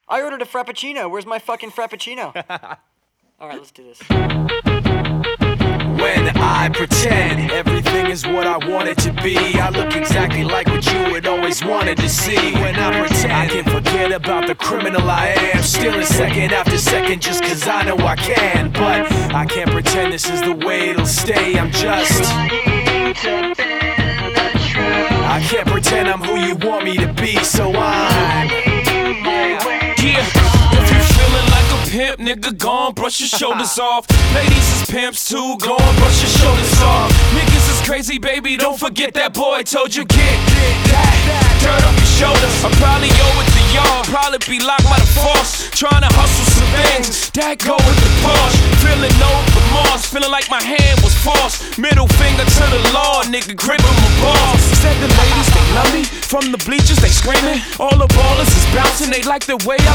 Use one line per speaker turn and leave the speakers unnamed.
I ordered a Frappuccino. Where's my fucking Frappuccino? Alright, let's do this.
When I pretend everything is what I want it to be, I look exactly like what you had always wanted to see. When I pretend I can forget about the criminal I am, stealing second after second just cause I know I can. But I can't pretend this is the way it'll stay. I'm just trying to bend the truth. I can't pretend I'm who you want me to be, so I'm pimp, nigga, gone, brush your shoulders off. Ladies is pimps too, go on, brush your shoulders off. Niggas is crazy, baby, don't forget that boy told you get that dirt off your shoulders. I probably owe it to y'all, probably be locked by the force. Trying to hustle some things, that go with the Porsche. Feeling no remorse, feeling like my hand was forced. Middle finger to the law, nigga, gripping my balls. Said the ladies, they love me, from the bleachers, they screaming. All the ballers is bouncing, they like the way I